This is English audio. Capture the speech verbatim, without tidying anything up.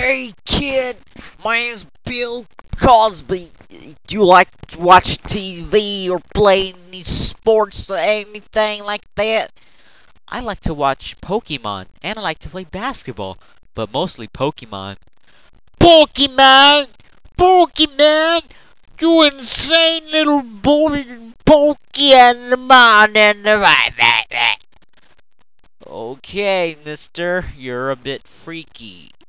Hey kid, my name's Bill Cosby. Do you like to watch T V or play any sports or anything like that? I like to watch Pokemon and I like to play basketball, but mostly Pokemon. Pokemon! Pokemon! You insane little boy Pokemon and the Okay, mister, you're a bit freaky.